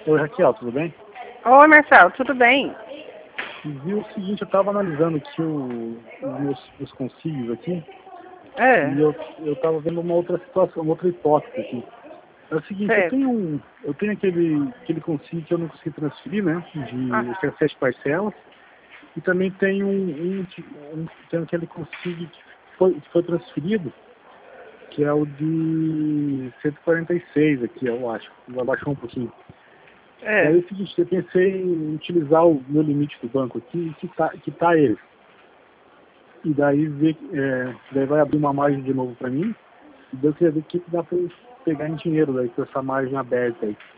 Oi, Raquel, tudo bem? Oi, Marcelo, tudo bem? Vi o seguinte, eu estava analisando aqui os concílios aqui, É, e eu estava vendo uma outra situação, uma outra hipótese aqui. É o seguinte, certo. eu tenho aquele concílio que eu não consegui transferir, né? De Ah, que é 7 parcelas, e também tem aquele concílio que foi transferido, que é o de 146 aqui, eu acho. Abaixou um pouquinho. Daí é. é o seguinte, eu pensei em utilizar o meu limite do banco aqui e quitar ele. E daí daí vai abrir uma margem de novo para mim. E daí eu queria ver o que dá para eu pegar em dinheiro daí com essa margem aberta aí.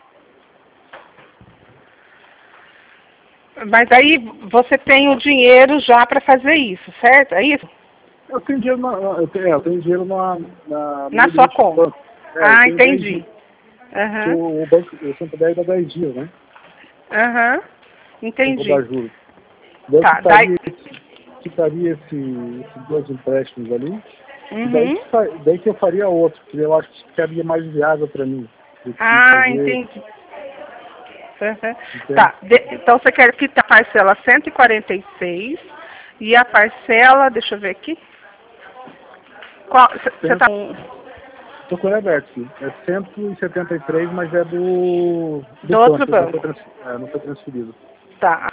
Mas aí você tem o dinheiro já para fazer isso, certo? É isso? Eu tenho dinheiro eu tenho dinheiro no Na meu sua limite do conta. banco. Eu Ah, tenho 10 dias. entendi. Que Aham, o banco, o Santander dá 10 dias, né? aham, Sem cobrar entendi. juros. Daí eu Tá, daí... quitaria esses dois empréstimos ali. E Uhum. daí que eu faria outro, porque eu acho que ficaria mais viável para mim do que Ah, fazer, entendi. Uhum. entende? Tá, então você quer quitar a parcela 146 e a parcela, deixa eu ver aqui. Qual, você tá com Estou com ele aberto, sim. É 173, mas é do do outro banco, banco? não foi transferido. Tá,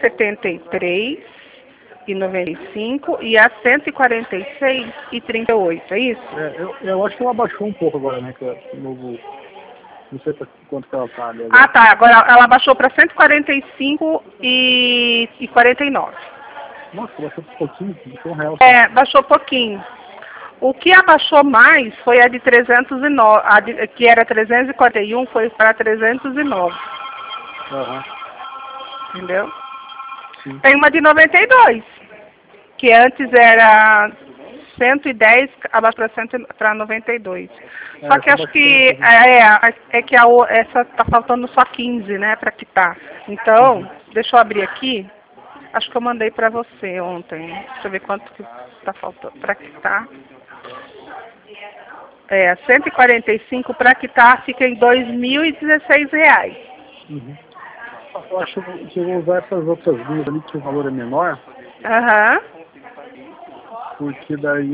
173,95 e a 146,38, é isso? Eu acho que ela baixou um pouco agora, né? Que é o novo, não sei quanto que ela tá ali Ah, agora. tá, agora ela baixou para 145,49. Nossa, baixou um pouquinho, baixou R$ 1 só. É, baixou pouquinho. O que abaixou mais foi a de 309, que era 341, foi para 309, Aham, entendeu? sim. Tem uma de 92, que antes era 110, abaixou para 92. Só que Essa acho baixou um que pouquinho. essa tá faltando só 15, né, para quitar. Uhum. Então, deixa eu abrir aqui. Acho que eu mandei para você ontem. Deixa eu ver quanto que tá faltando para quitar. 145 para quitar fica em R$ 2.016. Uhum. Eu acho que eu vou usar essas outras linhas ali que o valor é menor, Aham. porque daí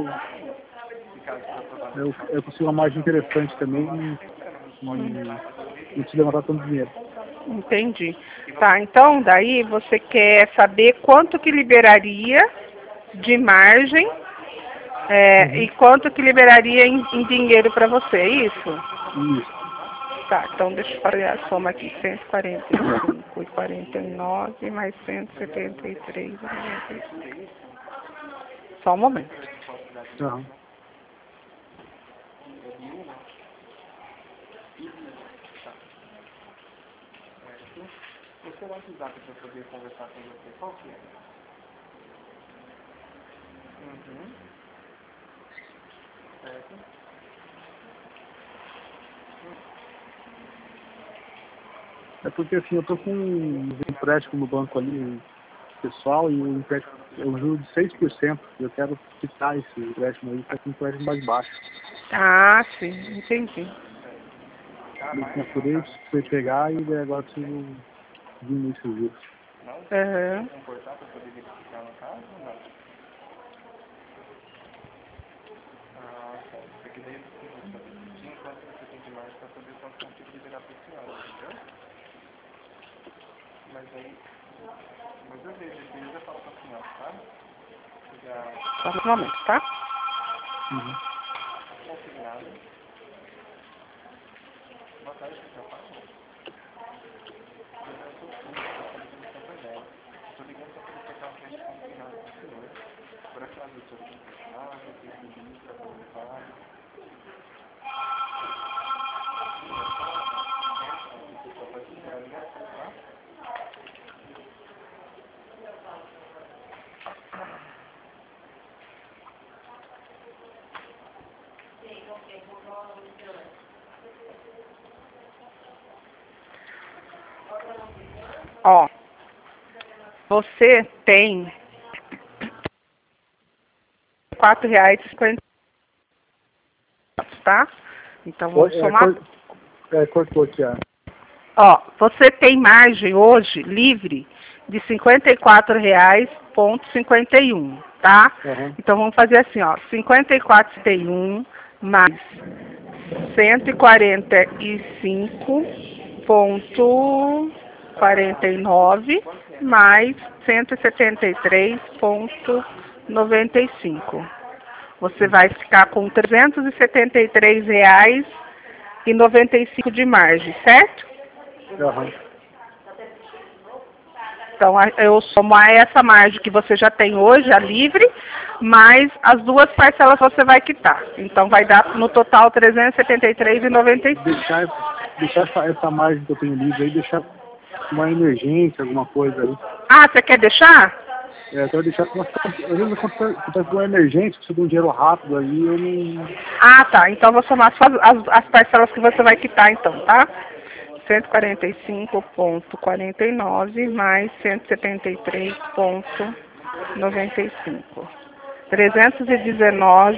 eu consigo uma margem interessante também e não preciso levantar tanto dinheiro. Entendi. Tá, então daí você quer saber quanto que liberaria de margem e Uhum. quanto que liberaria em dinheiro para você, é isso? Isso. Tá, então deixa eu fazer a soma aqui, 145,49 mais 173,93. Só um momento. Aham. É porque assim, eu tô com um empréstimo no banco ali, pessoal, e o empréstimo eu juro de 6%. Eu quero quitar esse empréstimo aí para um empréstimo mais baixo. Ah, sim, entendi. Eu procurei, fui pegar e daí agora preciso diminuir esses juros. Aham. Só um momento, tá? Uhum. Ó, você tem R$ 4,50, tá? Então vamos somar. Cortou aqui, Ó, você tem margem hoje livre de R$ 54,51, tá? Aham. Então vamos fazer assim, ó, 54,51 mais 145,49 mais 173,95. Você vai ficar com R$ 373,95 de margem, certo? Aham. Então, eu somo a essa margem que você já tem hoje, a livre, mais as duas parcelas que você vai quitar. Então, vai dar no total R$ 373,95. Deixar essa margem que eu tenho livre aí, deixar uma emergência, alguma coisa aí. Ah, você quer deixar? Eu quero deixar às vezes acontece uma emergência, precisa de um dinheiro rápido aí, eu não. Ah, tá. Então, eu vou somar só as parcelas que você vai quitar, então, tá? 145,49 mais 173,95. 319